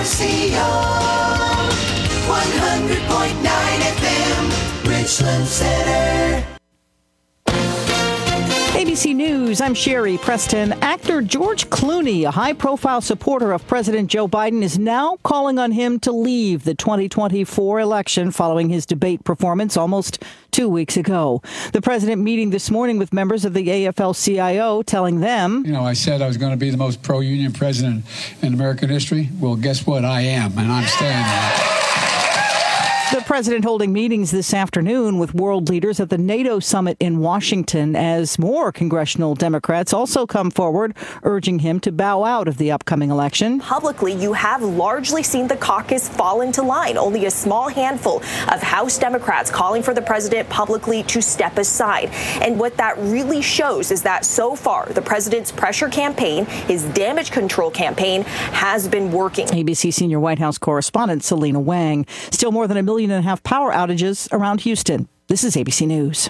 WRCO 100.9 FM, Richland Center. ABC News, I'm Sherry Preston. Actor George Clooney, a high-profile supporter of President Joe Biden, is now calling on him to leave the 2024 election following his debate performance almost 2 weeks ago. The president meeting this morning with members of the AFL-CIO, telling them, I said I was going to be the most pro-union president in American history. Well, guess what? I am, and I'm staying there. The president holding meetings this afternoon with world leaders at the NATO summit in Washington as more congressional Democrats also come forward, urging him to bow out of the upcoming election. Publicly, you have largely seen the caucus fall into line. Only a small handful of House Democrats calling for the president publicly to step aside. And what that really shows is that so far, the president's pressure campaign, his damage control campaign, has been working. ABC senior White House correspondent Selena Wang. Still more than 1.5 million power outages around Houston. This is ABC News.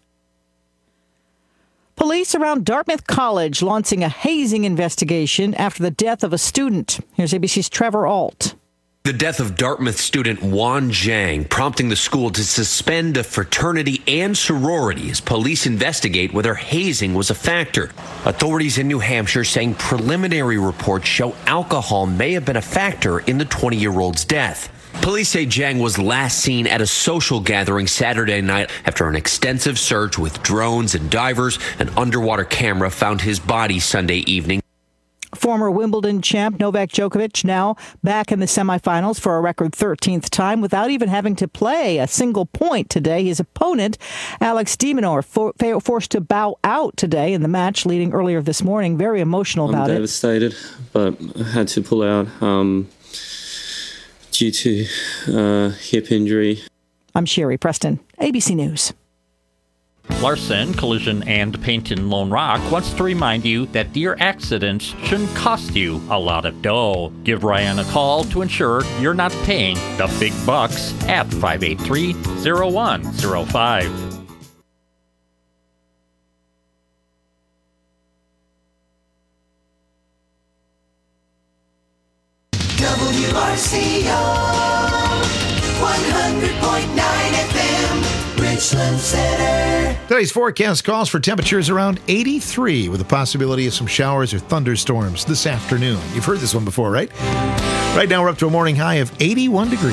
Police around Dartmouth College launching a hazing investigation after the death of a student. Here's ABC's Trevor Ault. The death of Dartmouth student Juan Zhang, prompting the school to suspend a fraternity and sorority as police investigate whether hazing was a factor. Authorities in New Hampshire saying preliminary reports show alcohol may have been a factor in the 20-year-old's death. Police say Zhang was last seen at a social gathering Saturday night. After an extensive search with drones and divers, an underwater camera found his body Sunday evening. Former Wimbledon champ Novak Djokovic now back in the semifinals for a record 13th time without even having to play a single point today. His opponent, Alex de Minaur, forced to bow out today in the match, leading earlier this morning. Very emotional about it. I'm devastated, but I had to pull out due to hip injury. I'm Sherry Preston, ABC News. Larson Collision and Paint in Lone Rock wants to remind you that deer accidents shouldn't cost you a lot of dough. Give Ryan a call to ensure you're not paying the big bucks at 583-0105. WRCO 100.9 FM, Richland Center. Today's forecast calls for temperatures around 83 with a possibility of some showers or thunderstorms this afternoon. You've heard this one before, right? Right now we're up to a morning high of 81 degrees.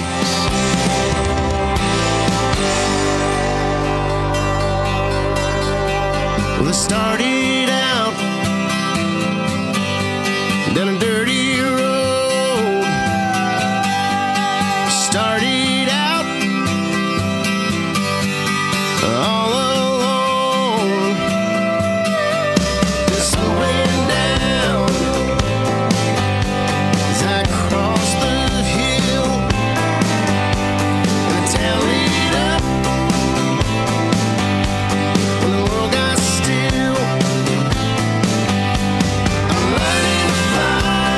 Well, it started out down a dirty road. Started out all alone, just slowing down as I crossed the hill and the town lit up when the world got still. I'm learning to fly.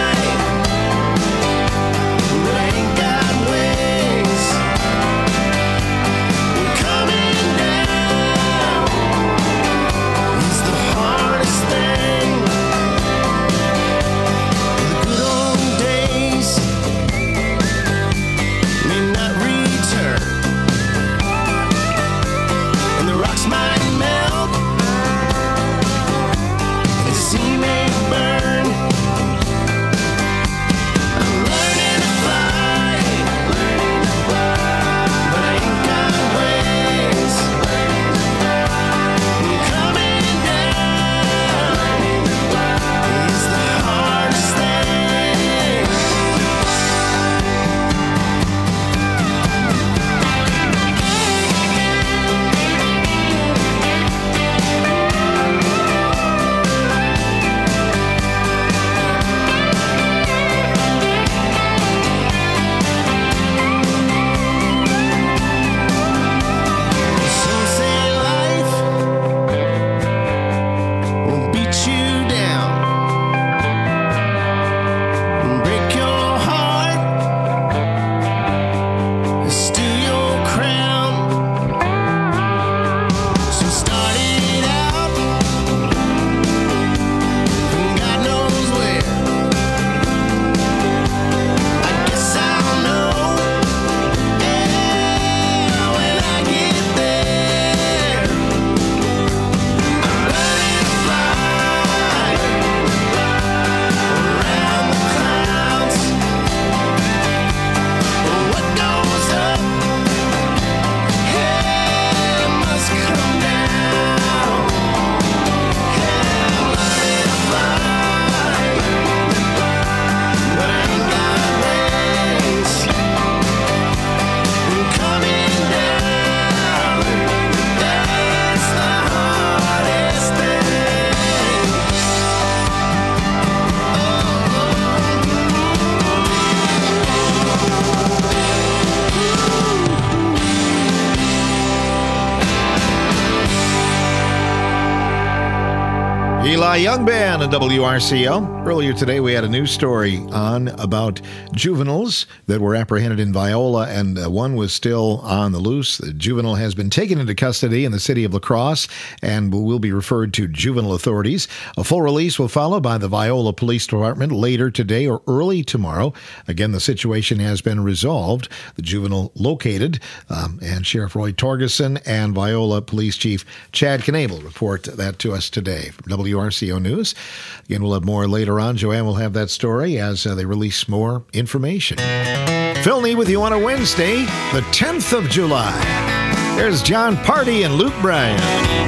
by Young Band and WRCO. Earlier today, we had a news story on about juveniles that were apprehended in Viola, and one was still on the loose. The juvenile has been taken into custody in the city of La Crosse and will be referred to juvenile authorities. A full release will follow by the Viola Police Department later today or early tomorrow. Again, the situation has been resolved. The juvenile located, and Sheriff Roy Torgeson and Viola Police Chief Chad Knable report that to us today from WRCO News. Again, we'll have more later on. Joanne will have that story as they release more information. Phil Nee with you on a Wednesday, the 10th of July. There's John Party and Luke Bryan.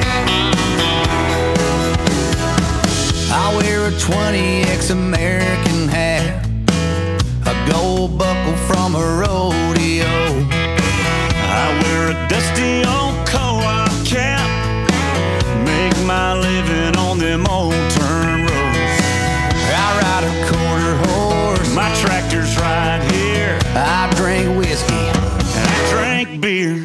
I wear a 20X American hat, a gold buckle from a rodeo. I wear a dusty old co-op cap, make my living on them old turn roads. I ride a quarter horse, My tractor's right here, I drink whiskey, and I drank beer.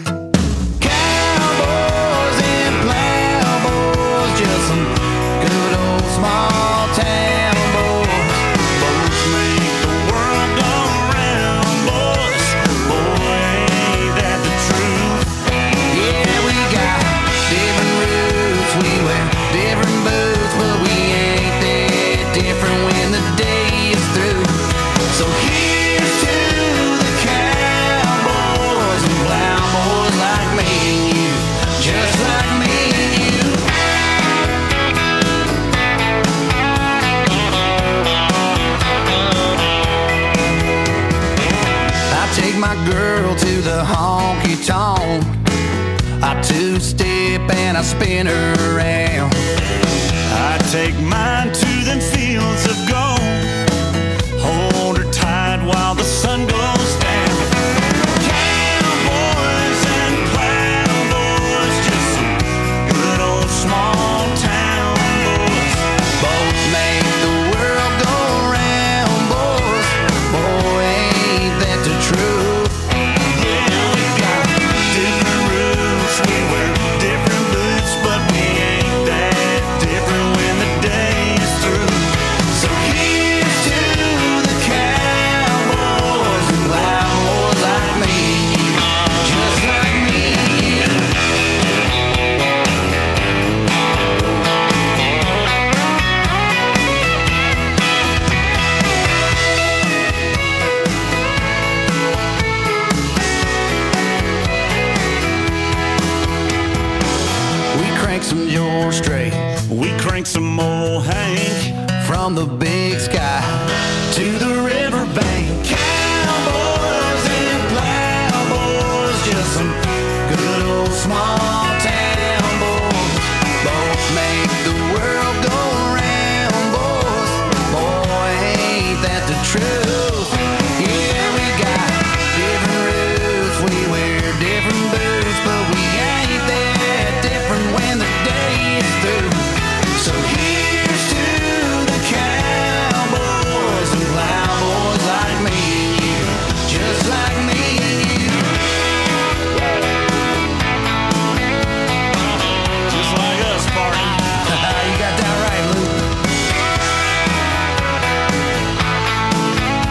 cowboys and plowboys, just some good old small town boys. Boats make the world go round, boys. Boy, ain't that the truth? Yeah, we got different roots, we wear different boots, but we ain't that different when the day is through. So here's to the cowboys and plowboys like me and you, just like me and you. I take my girl to the honky tonk, I two-step and I spin her around. I take mine to them fields of gold, hold her tight while the sun goes down. Cowboys and plowboys, just some good old small town boys. Both make the world go round, boys. Boy, ain't that the truth? Yeah, we got different roots, we wear different boots, but we ain't that different when the day is through. So here's to the cowboys and plowboys like me and you, just like me and you. We crank some George Strait We crank some old Hank. from the big sky to the riverbank. Cowboys and plowboys, just some good old small town boys. Both make the world go round, boys. Boy, ain't that the truth? Yeah, we got different roots, we wear different boots, but we ain't that different when the day is through. So here's to the cowboys and plowboys like me and you, just like me and you. Just like us, Barton. You got that right, Luke.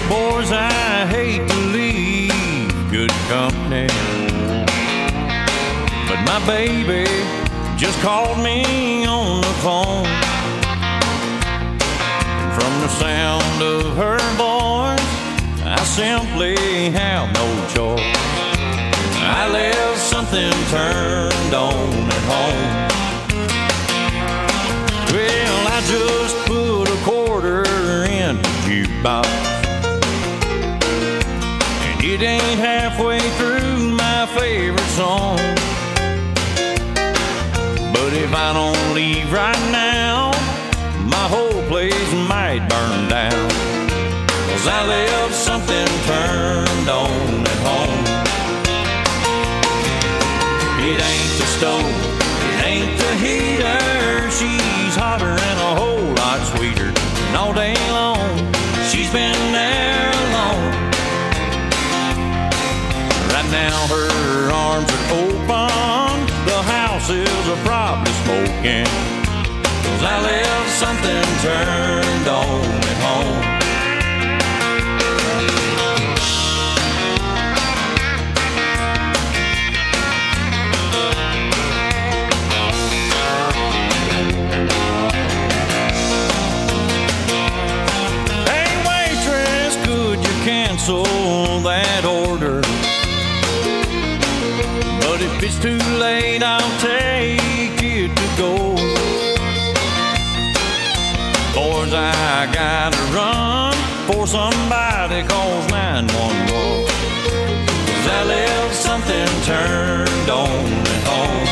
boys, I hate to leave good company, but my baby just called me on the phone. And from the sound of her voice, I simply have no choice. I left something turned on at home. Well, I just put a quarter in the jukebox, and it ain't halfway through my favorite song. But if I don't leave right now, my whole place might burn down, 'cause I left something turned on at home. It ain't the stove, it ain't the heater, she's hotter and a whole lot sweeter. And all day long, she's been there alone. Right now her arms are open, the house is probably smoking, 'cause I left something turned on at home. Cancel that order, but if it's too late, I'll take it to go. Boys, I gotta run before somebody calls 911, 'cause I left something turned on at home.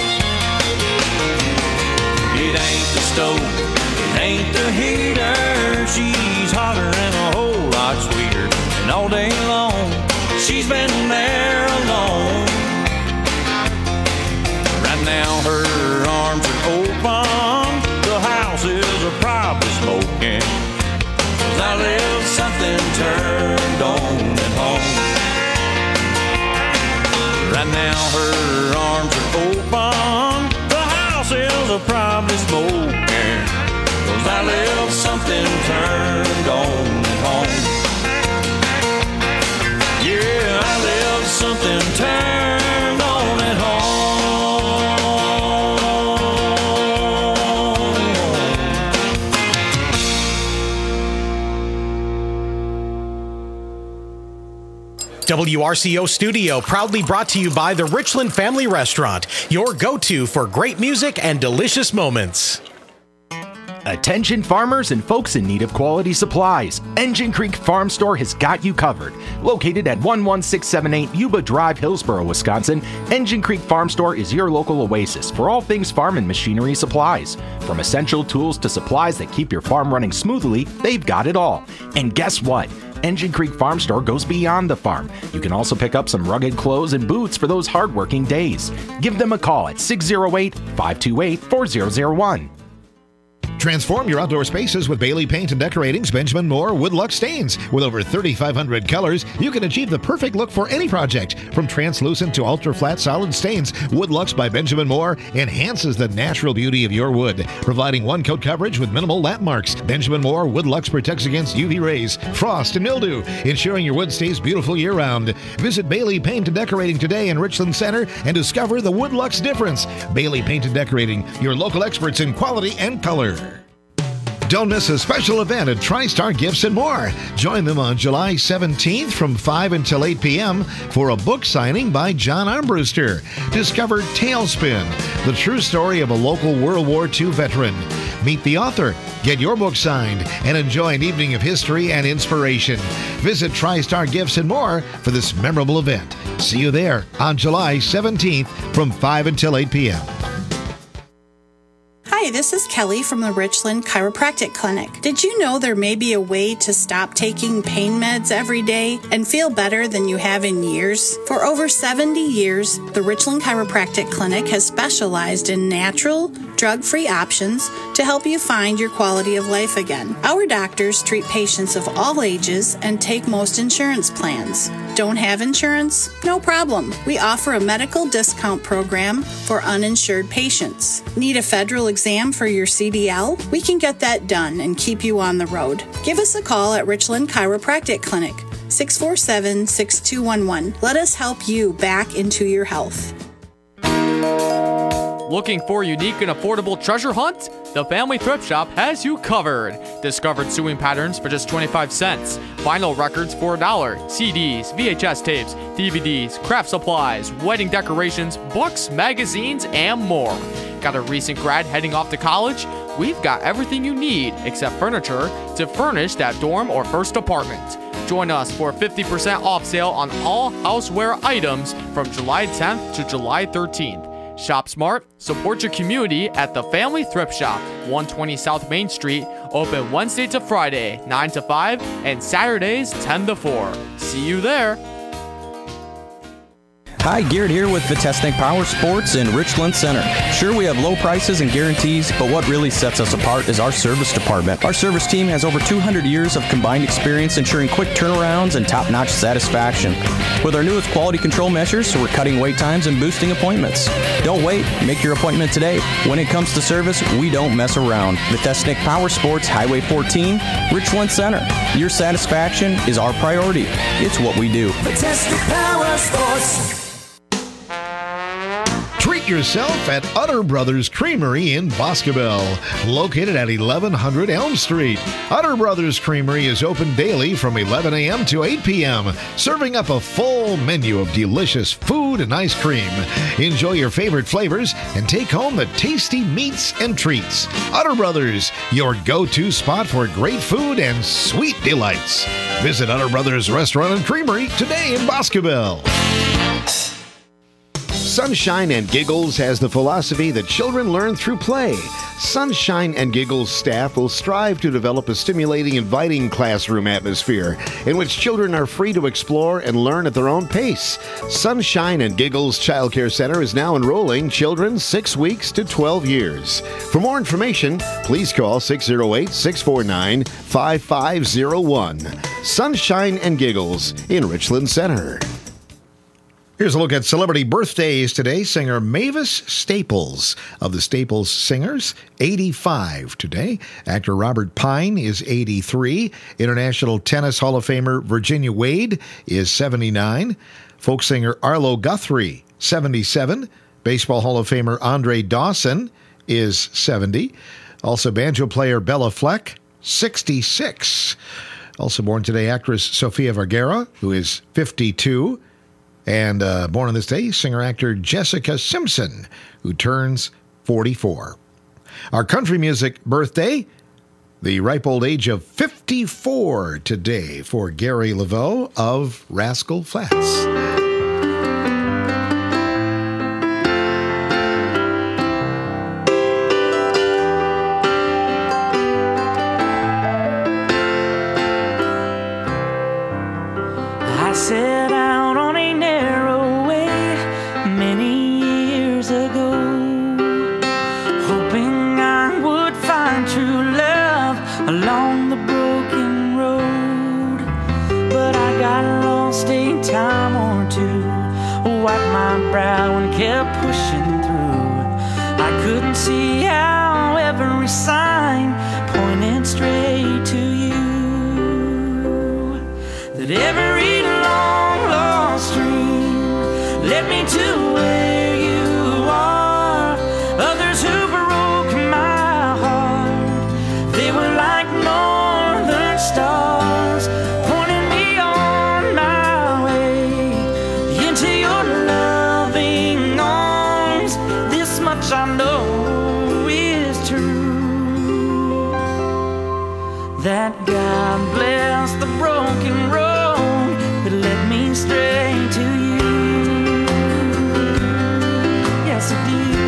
It ain't the stove, it ain't the heater, she's hotter and a whole lot sweeter. And all day long, she's been there alone. Right now her arms are open, the house is probably smoking, 'cause I left something turned on at home. Right now her arms are open, the house is probably smoking, 'cause I left something turned on at home. Yeah, I left something turned on at home. WRCO Studio, proudly brought to you by the Richland Family Restaurant, your go-to for great music and delicious moments. Attention farmers and folks in need of quality supplies. Engine Creek Farm Store has got you covered. Located at 11678 Yuba Drive, Hillsboro, Wisconsin, Engine Creek Farm Store is your local oasis for all things farm and machinery supplies. From essential tools to supplies that keep your farm running smoothly, they've got it all. And guess what? Engine Creek Farm Store goes beyond the farm. You can also pick up some rugged clothes and boots for those hard-working days. Give them a call at 608-528-4001. Transform your outdoor spaces with Bailey Paint and Decorating's Benjamin Moore Woodluck Stains. With over 3,500 colors, you can achieve the perfect look for any project. From translucent to ultra-flat solid stains, Woodlucks by Benjamin Moore enhances the natural beauty of your wood, providing one-coat coverage with minimal lap marks. Benjamin Moore Woodlucks protects against UV rays, frost, and mildew, ensuring your wood stays beautiful year-round. Visit Bailey Paint and Decorating today in Richland Center and discover the Woodlucks difference. Bailey Paint and Decorating, your local experts in quality and color. Don't miss a special event at TriStar Gifts and More. Join them on July 17th from 5 until 8 p.m. for a book signing by John Armbruster. Discover Tailspin, the true story of a local World War II veteran. Meet the author, get your book signed, and enjoy an evening of history and inspiration. Visit TriStar Gifts and More for this memorable event. See you there on July 17th from 5 until 8 p.m. Hi, this is Kelly from the Richland Chiropractic Clinic. Did you know there may be a way to stop taking pain meds every day and feel better than you have in years? For over 70 years, the Richland Chiropractic Clinic has specialized in natural, drug-free options to help you find your quality of life again. Our doctors treat patients of all ages and take most insurance plans. Don't have insurance? No problem. We offer a medical discount program for uninsured patients. Need a federal exam for your CDL? We can get that done and keep you on the road. Give us a call at Richland Chiropractic Clinic, 647-6211. Let us help you back into your health. Looking for a unique and affordable treasure hunt? The Family Thrift Shop has you covered. Discovered sewing patterns for just 25 cents, vinyl records for $1, CDs, VHS tapes, DVDs, craft supplies, wedding decorations, books, magazines, and more. Got a recent grad heading off to college? We've got everything you need except furniture to furnish that dorm or first apartment. Join us for a 50% off sale on all houseware items from July 10th to July 13th. Shop smart, support your community at the Family Thrift Shop, 120 South Main Street, open Wednesday to Friday, 9 to 5, and Saturdays, 10 to 4. See you there. Hi, Garrett here with Vitesnik Power Sports in Richland Center. Sure, we have low prices and guarantees, but what really sets us apart is our service department. Our service team has over 200 years of combined experience ensuring quick turnarounds and top-notch satisfaction. With our newest quality control measures, we're cutting wait times and boosting appointments. Don't wait, make your appointment today. When it comes to service, we don't mess around. Vitesnik Power Sports, Highway 14, Richland Center. Your satisfaction is our priority. It's what we do. Vitesnik Power Sports. Treat yourself at Utter Brothers Creamery in Boscobel, located at 1100 Elm Street. Utter Brothers Creamery is open daily from 11 a.m. to 8 p.m., serving up a full menu of delicious food and ice cream. Enjoy your favorite flavors and take home the tasty meats and treats. Utter Brothers, your go-to spot for great food and sweet delights. Visit Utter Brothers Restaurant and Creamery today in Boscobel. Sunshine and Giggles has the philosophy that children learn through play. Sunshine and Giggles staff will strive to develop a stimulating, inviting classroom atmosphere in which children are free to explore and learn at their own pace. Sunshine and Giggles Child Care Center is now enrolling children 6 weeks to 12 years. For more information, please call 608-649-5501. Sunshine and Giggles in Richland Center. Here's a look at celebrity birthdays today. Singer Mavis Staples of the Staples Singers, 85 today. Actor Robert Pine is 83. International Tennis Hall of Famer Virginia Wade is 79. Folk singer Arlo Guthrie, 77. Baseball Hall of Famer Andre Dawson is 70. Also banjo player Bella Fleck, 66. Also born today, actress Sofia Vergara, who is 52. And born on this day, singer-actor Jessica Simpson, who turns 44. Our country music birthday, the ripe old age of 54 today for Gary Laveau of Rascal Flatts. I set out on a narrow way many years ago, hoping I would find true love along the broken road. But I got lost a time or two, wiped my brow and kept pushing through. I couldn't see how every sign pointed straight to you, that every long lost dream led me to where you are. Others who broke my heart, they were like northern stars, pointing me on my way into your loving arms. This much I know is true, that God bless the broken road that led me straight to you. Yes, it did.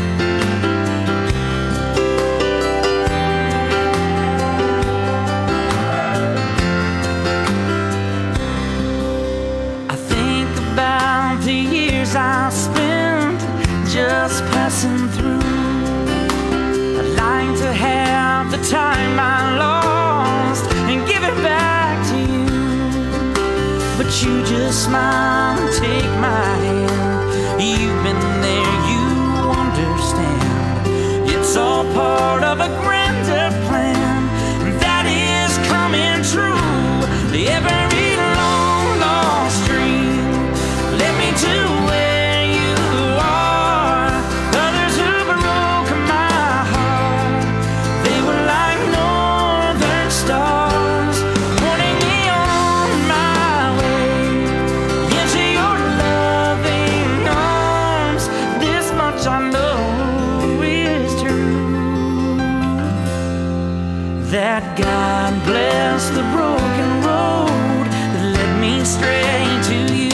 I think about the years I spent just passing through. I'd like to have the time I lost and give it back to you. But won't you just smile and take my hand? You've been there, you understand. It's all part of a grander plan that is coming true. Every long lost dream led me to where you are. Others who broke my heart, they were like northern stars, pointing me on my way into your loving arms. This much I know is true, that God bless the broken road that led me straight to you.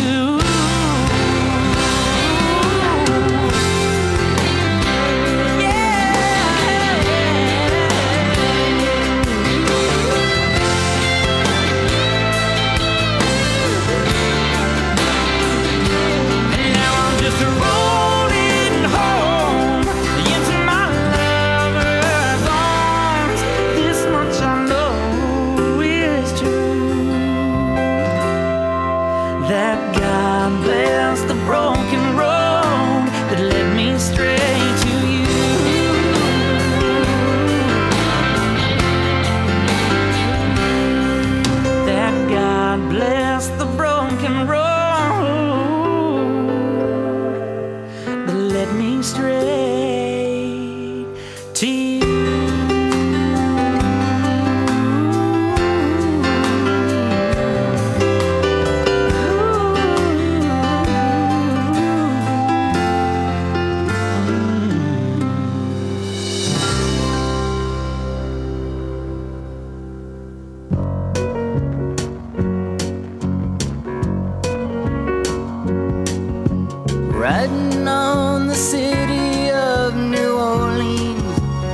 Riding on the city of New Orleans,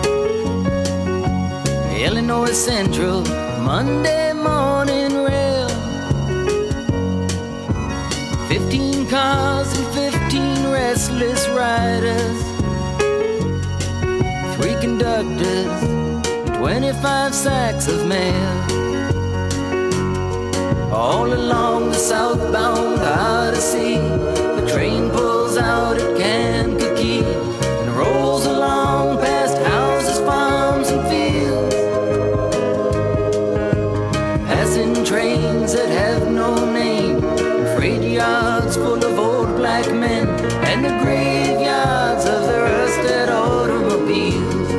Illinois Central, Monday morning rail. 15 cars and 15 restless riders, 3 conductors, and 25 sacks of mail. All along the southbound Odyssey, the train pulls out at Kankakee and rolls along past houses, farms, and fields, passing trains that have no name, and freight yards full of old black men, and the graveyards of the rusted automobiles.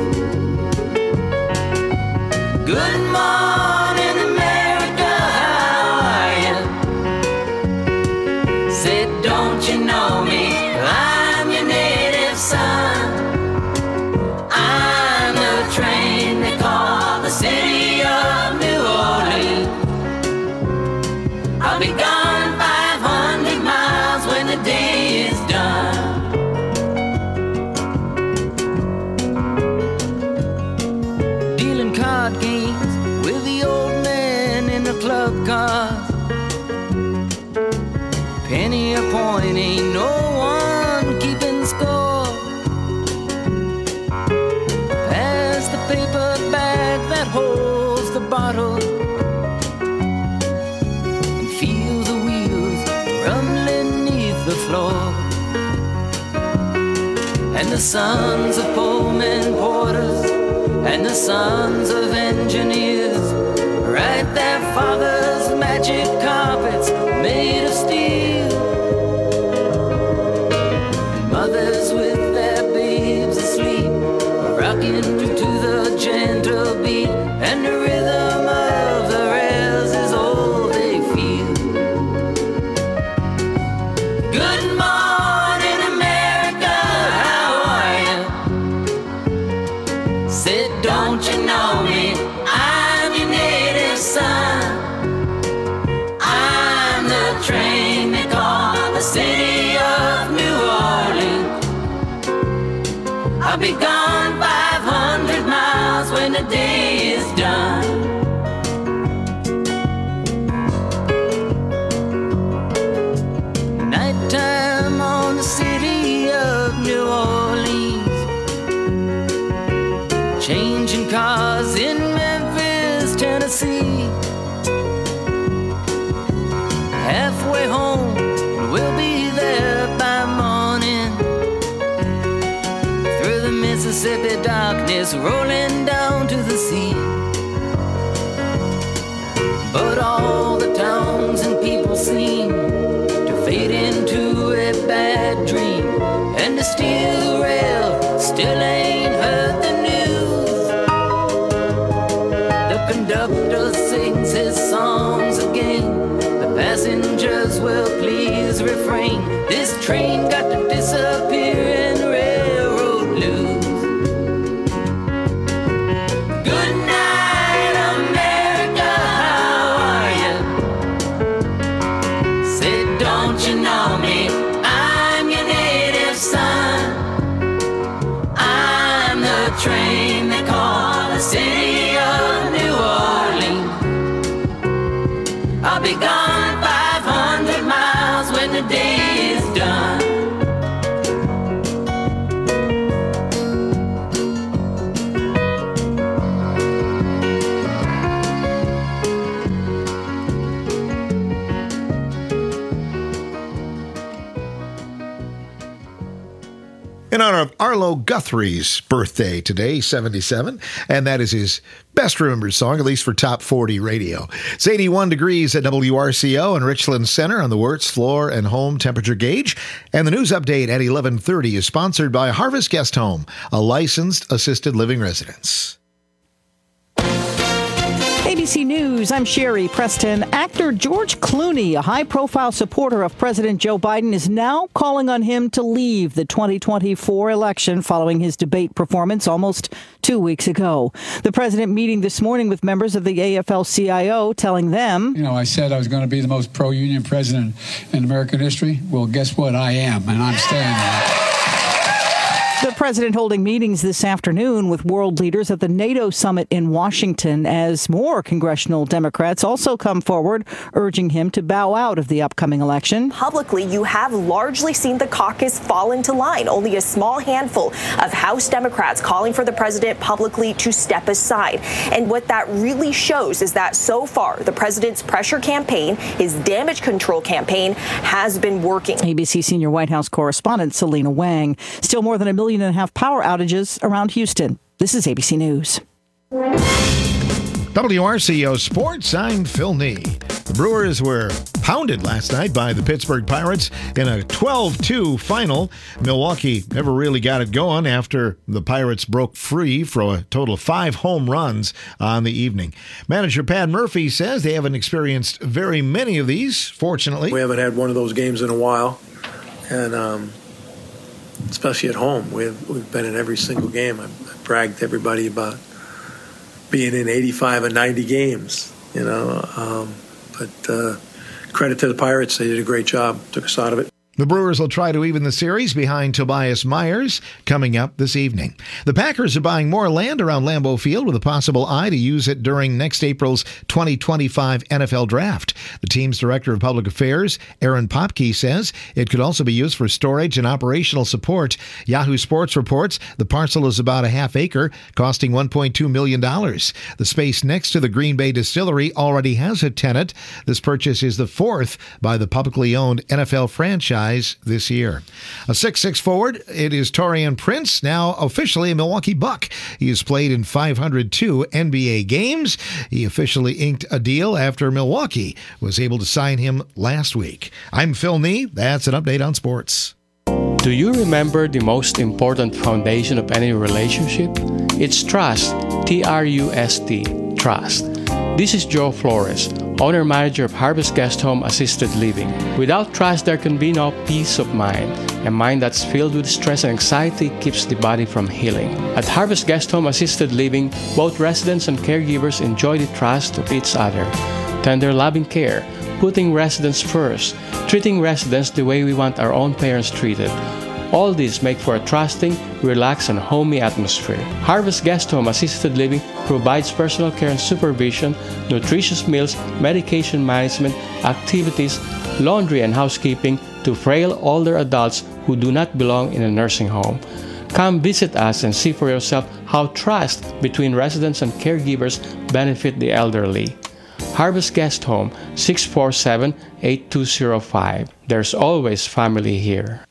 Good morning, America, how are you? Said, don't you know me? I'm your native son. I'm the train they call the city of New Orleans. I'll be gone 500 miles when the day is done. Dealing card games with the old man in the club cars. Penny a point, ain't no one keeping score. Pass the paper bag that holds the bottle, and feel the wheels rumbling neath the floor. And the sons of Pullman porters and the sons of engineers write their fathers' magic carpets made of steel. Mothers with their babes asleep, rocking to the gentle beat, and the rhythm of the rails is all they feel. Good morning, America, how are you? Said, don't you know me? I'm your native son. I'm the train they call the city of New Orleans. I'll be gone 500 miles when the day is done. Nighttime on the city of New Orleans, changing cars in Memphis, Tennessee. Halfway ships rolling down to the sea. But all the towns and people seem to fade into a bad dream, and the steel rail still ain't heard the news. The conductor sings his songs again, the passengers will please refrain. This train got to disappear in railroad blues. Good night, America, how are you? Say, don't you know me? I'm your native son. I'm the train they call the city of New Orleans. I'll be gone 500 miles when the day is done. In honor of Arlo Guthrie's birthday today, 77, and that is his best remembered song, at least for Top 40 radio. It's 81 degrees at WRCO and Richland Center on the Wirtz floor and home temperature gauge. And the news update at 11:30 is sponsored by Harvest Guest Home, a licensed assisted living residence. ABC News, I'm Sherry Preston. Actor George Clooney, a high-profile supporter of President Joe Biden, is now calling on him to leave the 2024 election following his debate performance almost 2 weeks ago. The president meeting this morning with members of the AFL-CIO, telling them, I said I was going to be the most pro-union president in American history. Well, guess what? I am, and I'm staying there. The president holding meetings this afternoon with world leaders at the NATO summit in Washington as more congressional Democrats also come forward, urging him to bow out of the upcoming election. Publicly, you have largely seen the caucus fall into line. Only a small handful of House Democrats calling for the president publicly to step aside. And what that really shows is that so far, the president's pressure campaign, his damage control campaign, has been working. ABC senior White House correspondent Selena Wang. Still more than 1.5 million power outages around Houston. This is ABC News. WRCO Sports, I'm Phil Nee. The Brewers were pounded last night by the Pittsburgh Pirates in a 12-2 final. Milwaukee never really got it going after the Pirates broke free for a total of 5 home runs on the evening. Manager Pat Murphy says they haven't experienced very many of these, fortunately. We haven't had one of those games in a while, and especially at home. We've been in every single game. I've bragged to everybody about being in 85 and 90 games, but credit to the Pirates. They did a great job, took us out of it. The Brewers will try to even the series behind Tobias Myers coming up this evening. The Packers are buying more land around Lambeau Field with a possible eye to use it during next April's 2025 NFL Draft. The team's Director of Public Affairs, Aaron Popke, says it could also be used for storage and operational support. Yahoo Sports reports the parcel is about a half acre, costing $1.2 million. The space next to the Green Bay Distillery already has a tenant. This purchase is the 4th by the publicly owned NFL franchise this year. A 6'6" forward, it is Taurean Prince, now officially a Milwaukee Buck. He has played in 502 NBA games. He officially inked a deal after Milwaukee was able to sign him last week. I'm Phil Nee. That's an update on sports. Do you remember the most important foundation of any relationship? It's trust. T-R-U-S-T. Trust. This is Joe Flores, owner-manager of Harvest Guest Home Assisted Living. Without trust, there can be no peace of mind. A mind that's filled with stress and anxiety keeps the body from healing. At Harvest Guest Home Assisted Living, both residents and caregivers enjoy the trust of each other. Tender, loving care, putting residents first, treating residents the way we want our own parents treated. All these make for a trusting, relaxed, and homey atmosphere. Harvest Guest Home Assisted Living provides personal care and supervision, nutritious meals, medication management, activities, laundry and housekeeping to frail older adults who do not belong in a nursing home. Come visit us and see for yourself how trust between residents and caregivers benefit the elderly. Harvest Guest Home, 647-8205. There's always family here.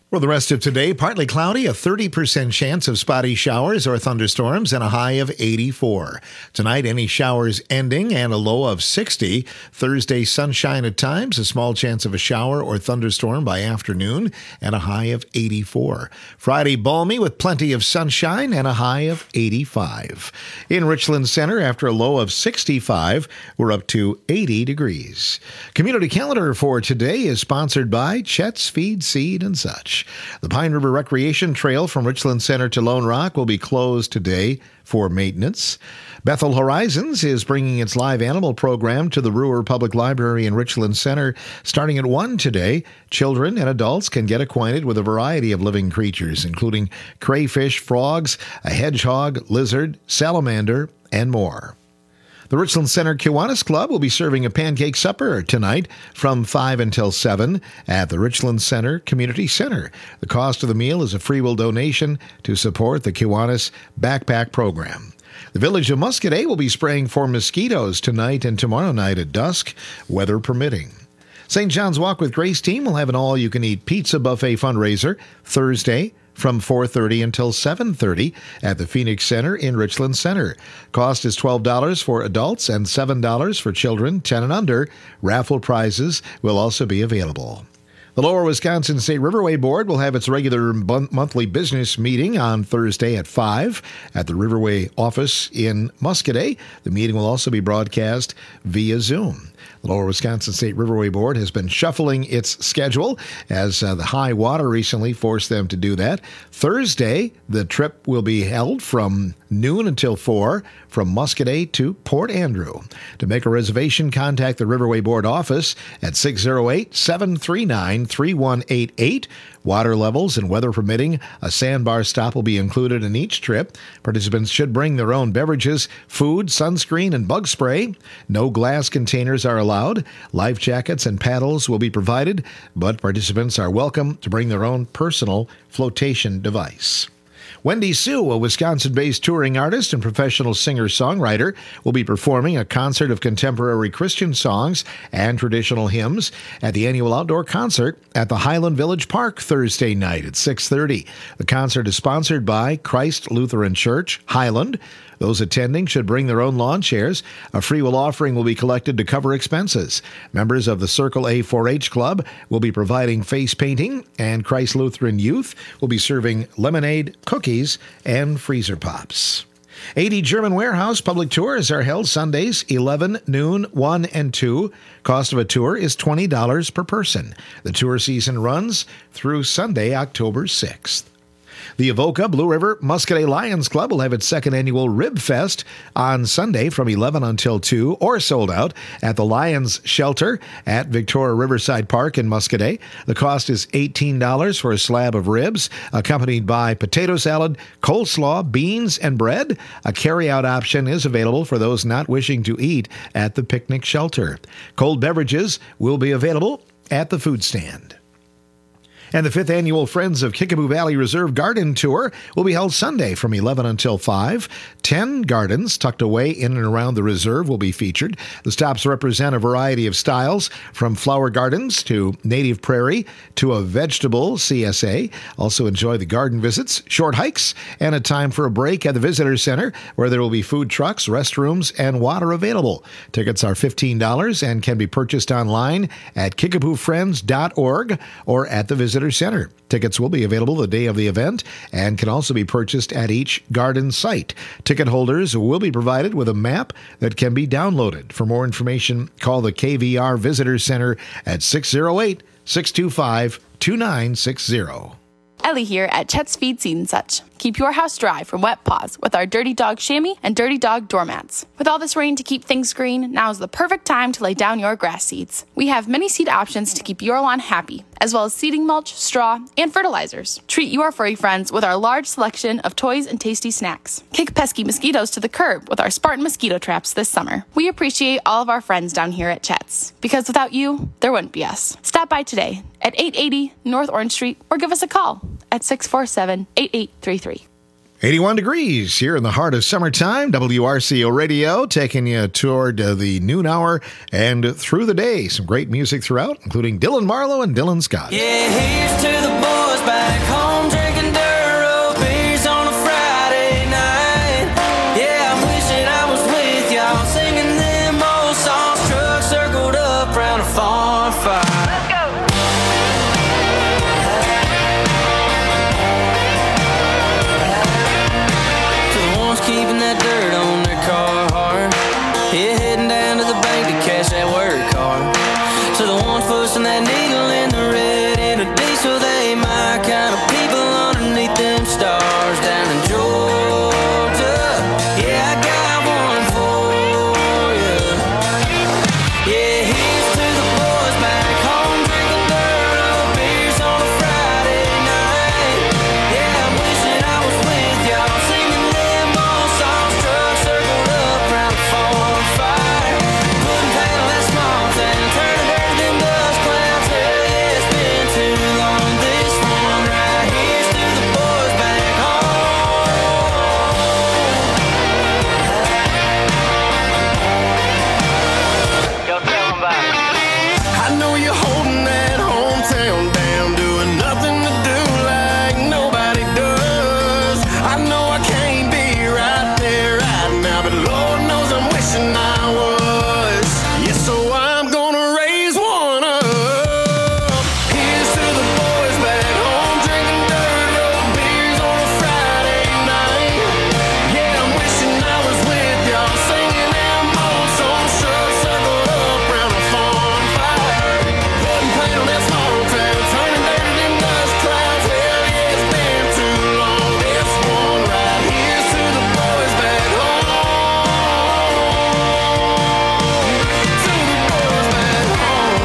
For the rest of today, partly cloudy, a 30% chance of spotty showers or thunderstorms, and a high of 84. Tonight, any showers ending and a low of 60. Thursday, sunshine at times, a small chance of a shower or thunderstorm by afternoon, and a high of 84. Friday, balmy with plenty of sunshine and a high of 85. In Richland Center, after a low of 65, we're up to 80 degrees. Community calendar for today is sponsored by Chet's Feed, Seed, and such. The Pine River Recreation Trail from Richland Center to Lone Rock will be closed today for maintenance. Bethel Horizons is bringing its live animal program to the Brewer Public Library in Richland Center starting at 1 today. Children and adults can get acquainted with a variety of living creatures, including crayfish, frogs, a hedgehog, lizard, salamander, and more. The Richland Center Kiwanis Club will be serving a pancake supper tonight from 5 until 7 at the Richland Center Community Center. The cost of the meal is a freewill donation to support the Kiwanis Backpack Program. The Village of Muscadet will be spraying for mosquitoes tonight and tomorrow night at dusk, weather permitting. St. John's Walk with Grace team will have an all-you-can-eat pizza buffet fundraiser Thursday from 4:30 until 7:30 at the Phoenix Center in Richland Center. Cost is $12 for adults and $7 for children 10 and under. Raffle prizes will also be available. The Lower Wisconsin State Riverway Board will have its regular monthly business meeting on Thursday at 5 at the Riverway office in Muscadet. The meeting will also be broadcast via Zoom. The Lower Wisconsin State Riverway Board has been shuffling its schedule as the high water recently forced them to do that. Thursday, the trip will be held from noon until 4 from Muscadet to Port Andrew. To make a reservation, contact the Riverway Board office at 608-739-3188. Water levels and weather permitting, a sandbar stop will be included in each trip. Participants should bring their own beverages, food, sunscreen, and bug spray. No glass containers are allowed. Life jackets and paddles will be provided, but participants are welcome to bring their own personal flotation device. Wendy Sue, a Wisconsin-based touring artist and professional singer-songwriter, will be performing a concert of contemporary Christian songs and traditional hymns at the annual outdoor concert at the Highland Village Park Thursday night at 6:30. The concert is sponsored by Christ Lutheran Church, Highland. Those attending should bring their own lawn chairs. A freewill offering will be collected to cover expenses. Members of the Circle A 4-H Club will be providing face painting, and Christ Lutheran Youth will be serving lemonade, cookies, and freezer pops. 80 German Warehouse public tours are held Sundays, 11, noon, 1, and 2. Cost of a tour is $20 per person. The tour season runs through Sunday, October 6th. The Avoca Blue River Muscadet Lions Club will have its second annual Rib Fest on Sunday from 11 until 2, or sold out at the Lions Shelter at Victoria Riverside Park in Muscadet. The cost is $18 for a slab of ribs, accompanied by potato salad, coleslaw, beans, and bread. A carry-out option is available for those not wishing to eat at the picnic shelter. Cold beverages will be available at the food stand. And the 5th annual Friends of Kickapoo Valley Reserve Garden Tour will be held Sunday from 11 until 5. 10 gardens tucked away in and around the reserve will be featured. The stops represent a variety of styles, from flower gardens to native prairie to a vegetable CSA. Also enjoy the garden visits, short hikes, and a time for a break at the Visitor Center, where there will be food trucks, restrooms, and water available. Tickets are $15 and can be purchased online at kickapoofriends.org or at the Visitor Center. Tickets will be available the day of the event and can also be purchased at each garden site. Ticket holders will be provided with a map that can be downloaded. For more information, call the KVR Visitor Center at 608-625-2960. Ellie here at Chet's Feed, Seed, and Such. Keep your house dry from wet paws with our Dirty Dog chamois and Dirty Dog doormats. With all this rain to keep things green, now is the perfect time to lay down your grass seeds. We have many seed options to keep your lawn happy, as well as seeding mulch, straw, and fertilizers. Treat your furry friends with our large selection of toys and tasty snacks. Kick pesky mosquitoes to the curb with our Spartan mosquito traps this summer. We appreciate all of our friends down here at Chet's, because without you, there wouldn't be us. Stop by today at 880 North Orange Street or give us a call at 647-8833. 81 degrees here in the heart of summertime. WRCO Radio taking you toward the noon hour and through the day. Some great music throughout, including Dylan Marlowe and Dylan Scott. Yeah, here's to the boys back home drinking dirt road beers on a Friday night. Yeah, I'm wishing I was with y'all singing them old songs. Truck circled up round a farm fire. Let's go. Keeping that dirt on their Carhartt. Yeah, heading down to the bank to cash that work card. To the ones pushing that needle in the red in a diesel, they my kind of people underneath them stars down in Georgia. Yeah, I got one for you. Yeah, here's to the boys back home drinking dirt road beers on a Friday night. Yeah, I'm wishing I was with y'all singing them old songs. Trucks circled up round the farm fire. Putting paint on that small town, turning dirt to them dust clouds. Hell yeah, it's been too long. This one right here's to the boys back home. Go tell them about it. I know you're holding that hometown down, doing nothing to do like nobody does. I know I can't be right there right now, but Lord knows I'm wishing I was. Yeah, so I'm gonna raise one up. Here's to the boys back home drinking dirt road beers on a Friday night. Yeah, I'm wishing I was with y'all singing them old songs. Trucks circled up round a farm fire. Putting paint on that small town, turning dirt to them dust clouds. Hell yeah, it's been too long. This one right here's to the boys back home. To the boys back home.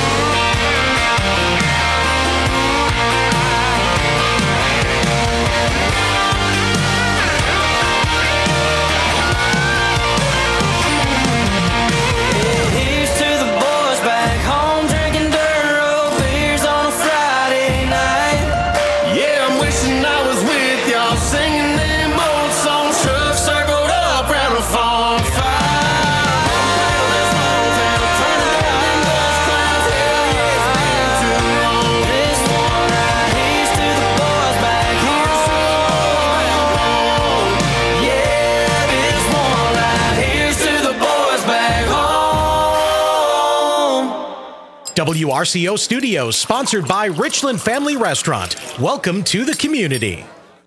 Here's to the boys back home drinking dirt road beers on a Friday night. Yeah, I'm wishing I was with y'all singing them old songs. Trucks circled up round a farm fire. This one right here's to the boys back home. Yeah, this one right here's to the boys back home. WRCO Studios, sponsored by Richland Family Restaurant. Welcome to the community.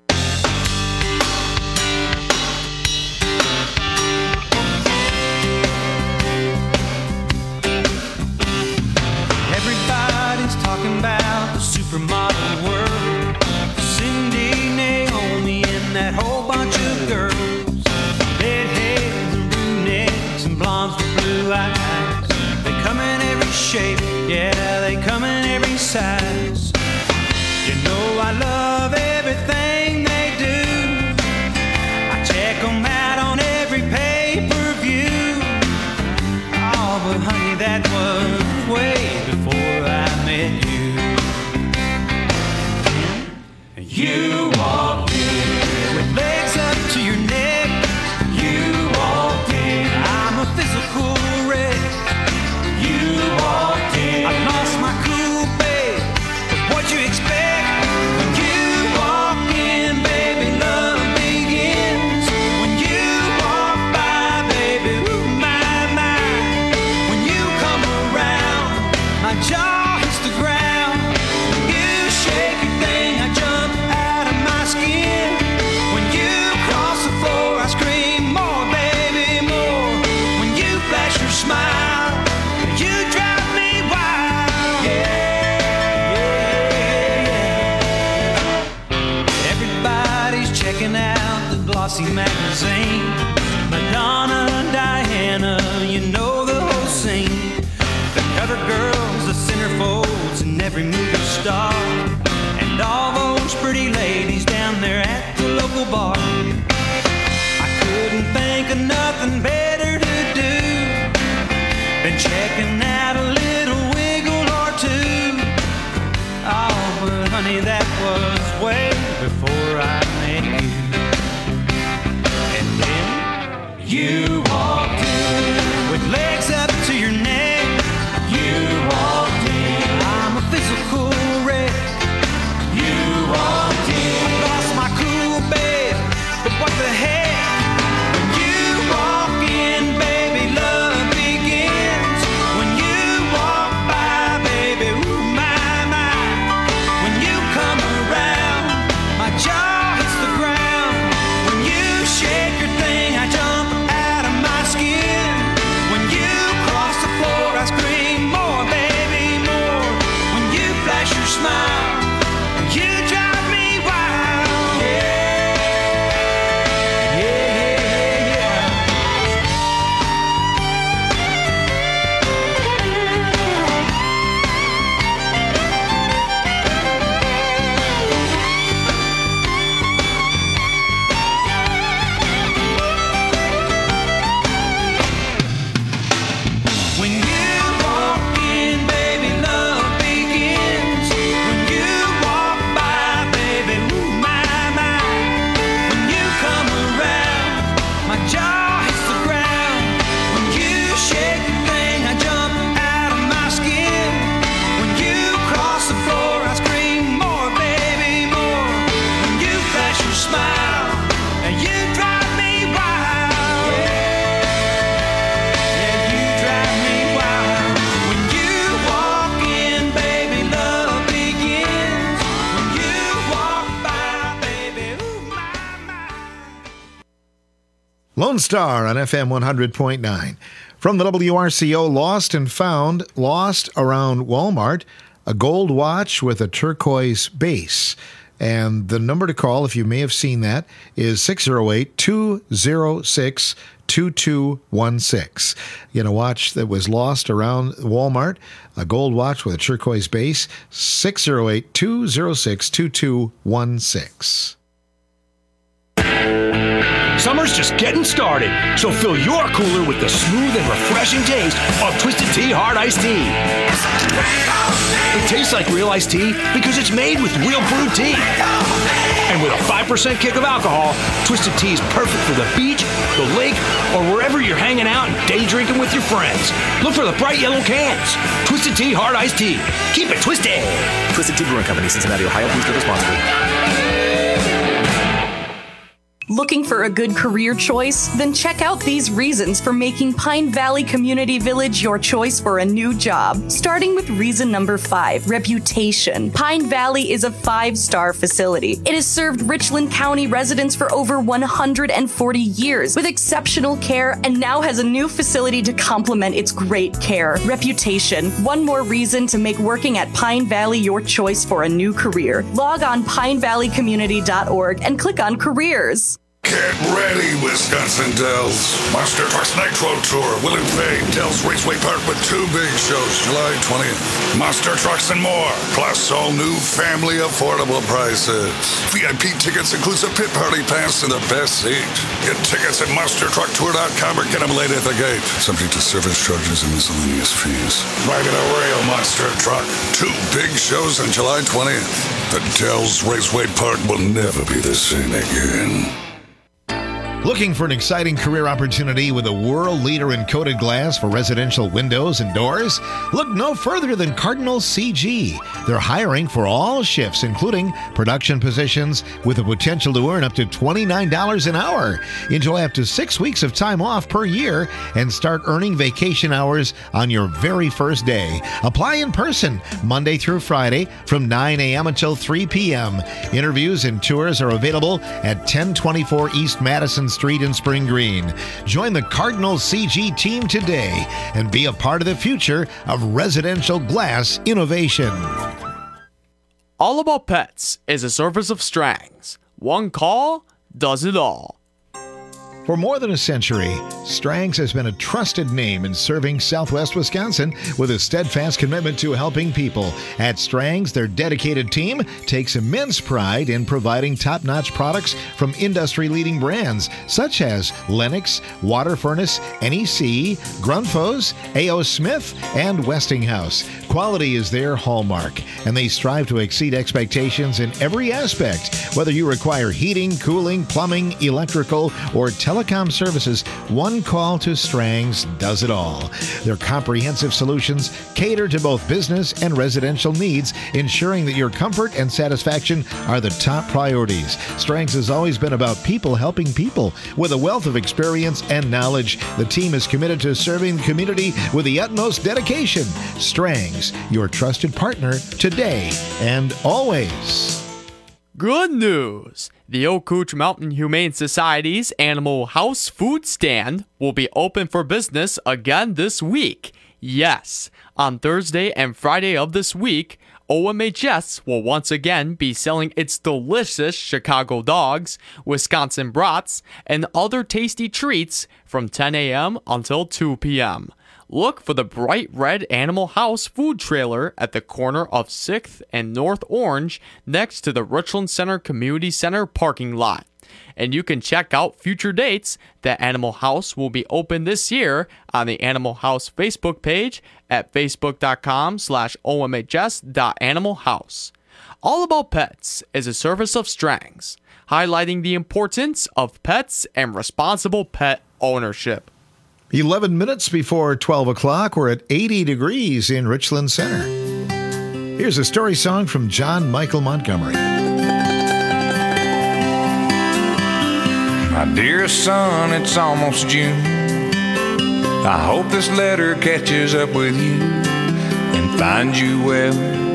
Everybody's talking about the supermodel world. Cindy, Naomi, and that whole bunch of girls. Redheads and brunettes and blondes with blue eyes. They come in every shape, yeah, they come in every size. You know I love everything they do. I check them out on every pay-per-view. Oh, but honey, that was way before I met you. You walked in with legs up to your neck. You walked in. I'm a physical wreck. You walked in. I lost my cool, babe. But what you expect when you walk in, baby? Love begins when you walk by, baby. Ooh, my, my. When you come around, my jaw hits the ground. When you shake your thing, I jump out of my skin. When you cross the floor, I scream more, baby, more. When you flash your smile, you drive me wild. Yeah, yeah. Everybody's checking out the glossy magazine. Madonna, Diana, you know the whole scene. The cover girls, the centerfolds, and every movie star, and all those pretty ladies down there at the local bar. I couldn't think of nothing better to do than checking out a little wiggle or two. Oh, but honey, that was way before I met you. to your neck. You walked in. I'm a physical wreck. You walked in. I lost my cool, babe, but what the heck? When you walk in, baby, love begins. When you walk by, baby, ooh, my, my. When you come around, my jaw hits the ground. When you shake your thing, I jump out of my skin. When you cross the floor, I scream more, baby, more. When you flash your smile, you drive me wild. Yeah, yeah, yeah, yeah. When you walk in, baby, love begins. When you walk by, baby, ooh, my, my. When you come around, my jaw hits the ground. When you shake the thing, I jump out of my skin. When you cross the floor, I scream more, baby, more. When you flash your smile, and you drive me wild. Yeah, you drive me wild. When you walk in, baby, love begins. When you walk by, baby, ooh, my. Lone Star on FM 100.9. From the WRCO, lost and found, lost around Walmart, a gold watch with a turquoise base. And the number to call, if you may have seen that, is 608-206-2216. Again, a watch that was lost around Walmart, a gold watch with a turquoise base, 608-206-2216. Summer's just getting started, so fill your cooler with the smooth and refreshing taste of Twisted Tea Hard Iced Tea. It tastes like real iced tea because it's made with real brewed tea. And with a 5% kick of alcohol, Twisted Tea is perfect for the beach, the lake, or wherever you're hanging out and day drinking with your friends. Look for the bright yellow cans. Twisted Tea Hard Iced Tea. Keep it twisted. Twisted Tea Brewing Company, Cincinnati, Ohio. Please give responsibly. Looking for a good career choice? Then check out these reasons for making Pine Valley Community Village your choice for a new job. Starting with reason number 5, reputation. Pine Valley is a 5-star facility. It has served Richland County residents for over 140 years with exceptional care and now has a new facility to complement its great care. Reputation. One more reason to make working at Pine Valley your choice for a new career. Log on pinevalleycommunity.org and click on careers. Get ready, Wisconsin Dells. Monster Trucks Nitro Tour will invade Dells Raceway Park with 2 big shows July 20th. Monster Trucks and more, plus all new family affordable prices. VIP tickets includes a pit party pass and the best seat. Get tickets at monstertrucktour.com or get them late at the gate. Subject to service charges and miscellaneous fees. Riding a rail monster truck. 2 big shows on July 20th. The Dells Raceway Park will never be the same again. Looking for an exciting career opportunity with a world leader in coated glass for residential windows and doors? Look no further than Cardinal CG. They're hiring for all shifts, including production positions with the potential to earn up to $29 an hour. Enjoy up to 6 weeks of time off per year and start earning vacation hours on your very first day. Apply in person Monday through Friday from 9 a.m. until 3 p.m. Interviews and tours are available at 1024 East Madison Street in Spring Green. Join the Cardinal CG team today and be a part of the future of residential glass innovation. All About Pets is a service of Strangs. One call does it all. For more than a century, Strangs has been a trusted name in serving Southwest Wisconsin with a steadfast commitment to helping people. At Strangs, their dedicated team takes immense pride in providing top-notch products from industry-leading brands such as Lennox, Water Furnace, NEC, Grundfos, A.O. Smith, and Westinghouse. Quality is their hallmark, and they strive to exceed expectations in every aspect. Whether you require heating, cooling, plumbing, electrical, or telecom services, one call to Strang's does it all. Their comprehensive solutions cater to both business and residential needs, ensuring that your comfort and satisfaction are the top priorities. Strang's has always been about people helping people. With a wealth of experience and knowledge, the team is committed to serving the community with the utmost dedication. Strang's, your trusted partner today and always. Good news! The Okootch Mountain Humane Society's Animal House food stand will be open for business again this week. Yes, on Thursday and Friday of this week, OMHS will once again be selling its delicious Chicago dogs, Wisconsin brats, and other tasty treats from 10 a.m. until 2 p.m. Look for the bright red Animal House food trailer at the corner of 6th and North Orange next to the Richland Center Community Center parking lot. And you can check out future dates that Animal House will be open this year on the Animal House Facebook page at facebook.com/omhs.animalhouse. All About Pets is a service of Strang's, highlighting the importance of pets and responsible pet ownership. 11 minutes before 12 o'clock, we're at 80 degrees in Richland Center. Here's a story song from John Michael Montgomery. My dearest son, it's almost June. I hope this letter catches up with you and finds you well.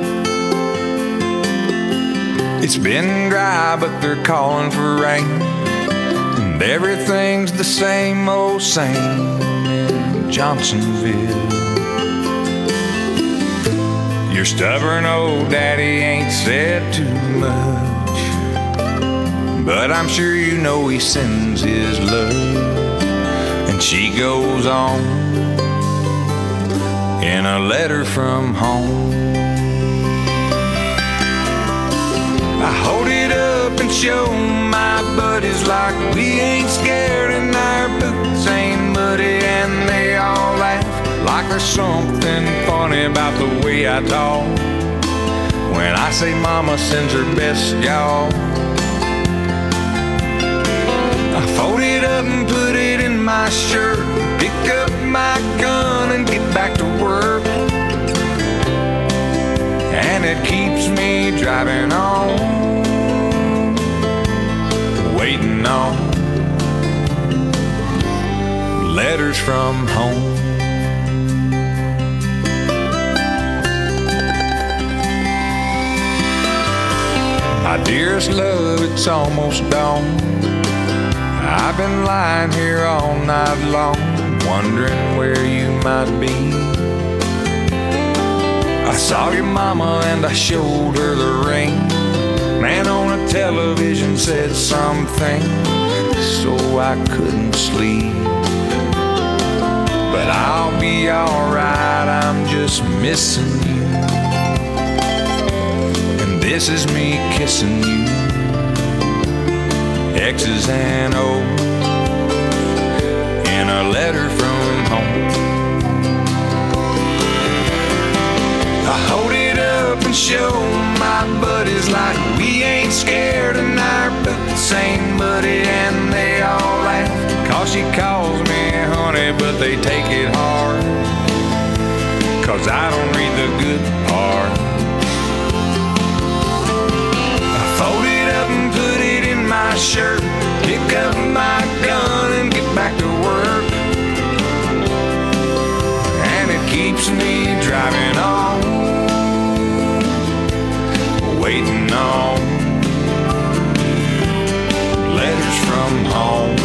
It's been dry, but they're calling for rain, and everything's the same old same in Johnsonville. Your stubborn old daddy ain't said too much, but I'm sure you know he sends his love. And she goes on in a letter from home. I hold it up and show my buddies like we ain't scared and our boots ain't muddy, and they all laugh like there's something funny about the way I talk when I say mama sends her best, y'all. I fold it up and put it in my shirt, pick up my gun and get back to work, and it keeps me driving on, waiting on letters from home. My dearest love, it's almost dawn. I've been lying here all night long, wondering where you might be. I saw your mama and I showed her the ring. Man on a television said something, so I couldn't sleep. But I'll be alright, I'm just missing you. And this is me kissing you, X's and O's, in a letter from home. I hold it up and show my buddies like we ain't scared and our boots ain't muddy, and they all laugh, cause she calls me honey, but they take it hard, cause I don't read the good part. I fold it up and put it in my shirt, pick up my gun and get back to work, and it keeps me driving on, waiting on letters from home.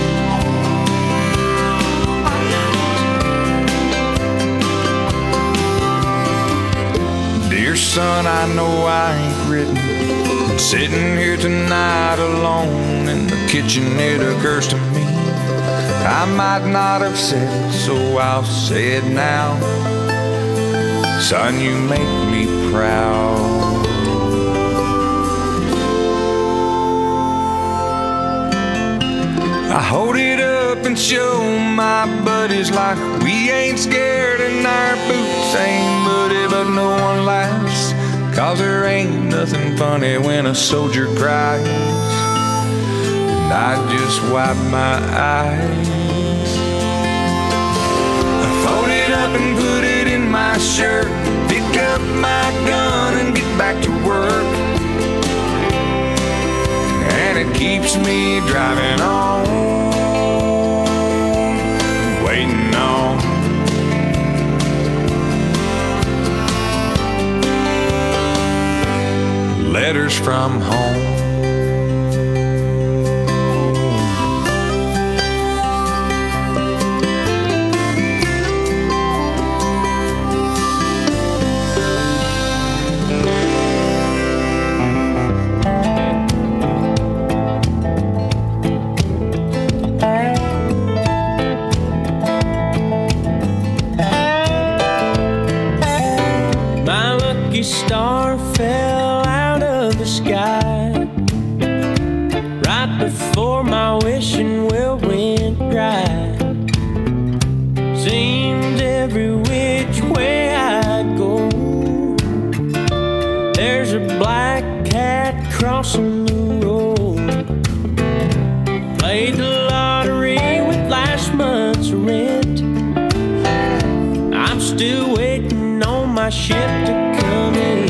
Dear son, I know I ain't written, sitting here tonight alone in the kitchen, it occurs to me I might not have said it, so I'll say it now. Son, you make me proud. I hold it up and show my buddies like we ain't scared and our boots ain't muddy, but no 'cause there ain't nothing funny when a soldier cries. And I just wipe my eyes. I fold it up and put it in my shirt, pick up my gun and get back to work. And it keeps me driving on, waiting on. Letters from home. My lucky star fell out of the sky right before my wishing well went dry. Seems every which way I go, there's a black cat crossing the road. Played the lottery with last month's rent. I'm still waiting on my ship to come in.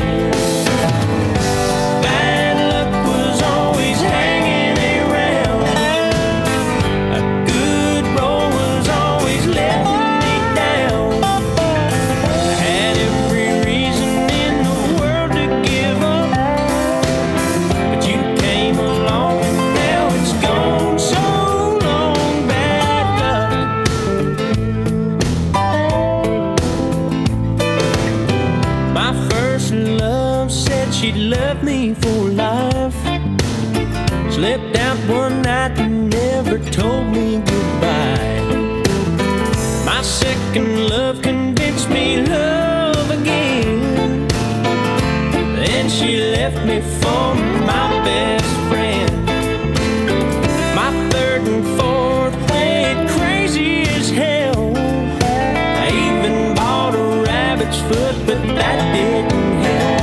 Bad luck was always hanging around. A good roll was always letting me down. I had every reason in the world to give up, but you came along and now it's gone so long. Bad luck. My first love said she'd love me for life. Slipped out one night and never told me goodbye. My second love convinced me love again. Then she left me for my best friend. My third and fourth played crazy as hell. I even bought a rabbit's foot, but that didn't help.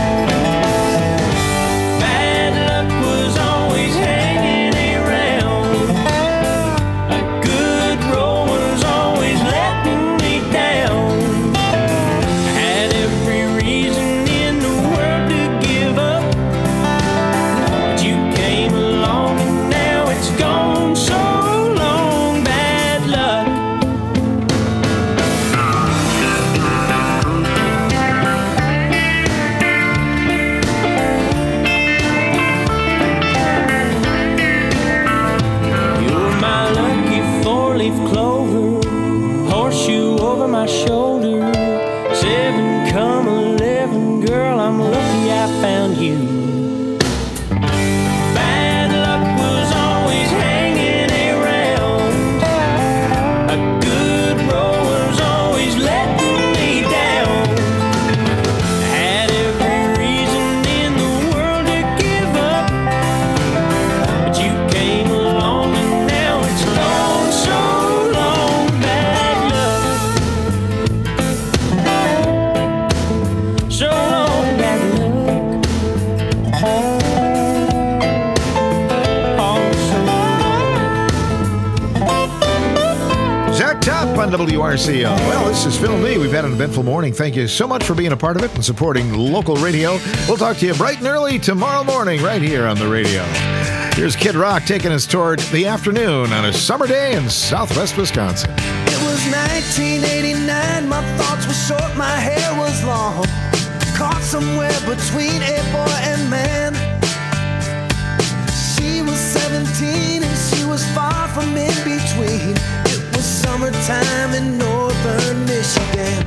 Bad luck was always hanging around. A good roll was always letting me down. I had every reason in the world to give up, but you came along and now it's gone so long. Bad luck. You're my lucky four-leaf clover, horseshoe over my shoulder. 7 come 11, girl, I'm lucky I found you. Bad luck was always hanging around. A good roll was always letting me down. I had every reason in the world to give up, but you came along and now it's gone so long. Bad luck. So long, bad luck. Oh, so Zach Top on WRCO. Well, this is Phil Lee. We've had an eventful morning. Thank you so much for being a part of it and supporting local radio. We'll talk to you bright and early tomorrow morning right here on the radio. Here's Kid Rock taking us toward the afternoon on a summer day in southwest Wisconsin. It was 1989, my thoughts were short, my hair was long. Caught somewhere between a boy and man. She was 17 and she was far from in between. It was summertime in northern Michigan.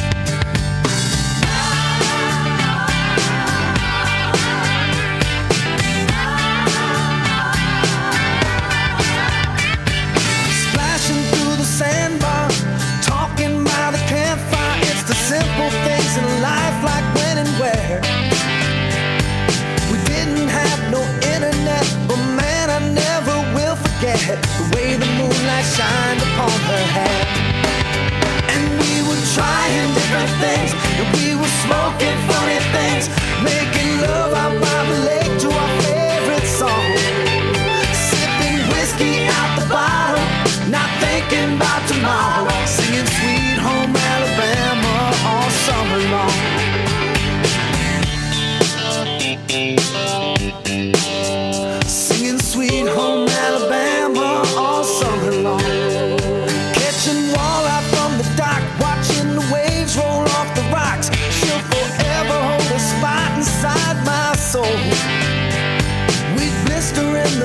Splashing through the sandbar, talking by the campfire. It's the simple things in life, like when and where. We didn't have no internet, but man, I never will forget the way the moonlight shined upon her hair. And we were trying different things, and we were smoking funny things, making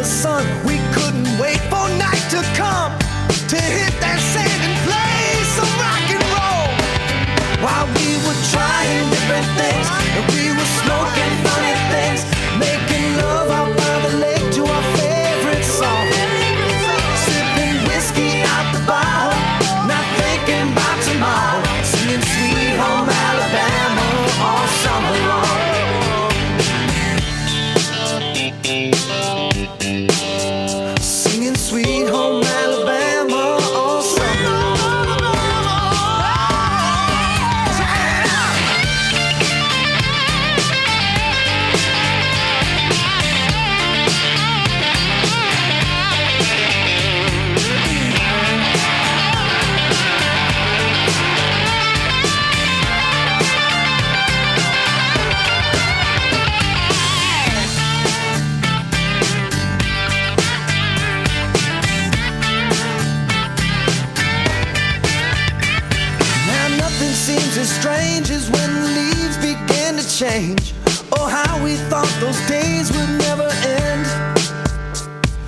sun. We couldn't wait for night to come to hit that sand and play some rock and roll. While we were trying different things, and we were smoking funny things, making love out by the lake to our favorite song. Sipping whiskey out the bottle, not thinking about tomorrow, singing Sweet Home Alabama all summer long. Singing Sweet Home Alabama all summer long. Seems as strange as when the leaves began to change. Oh, how we thought those days would never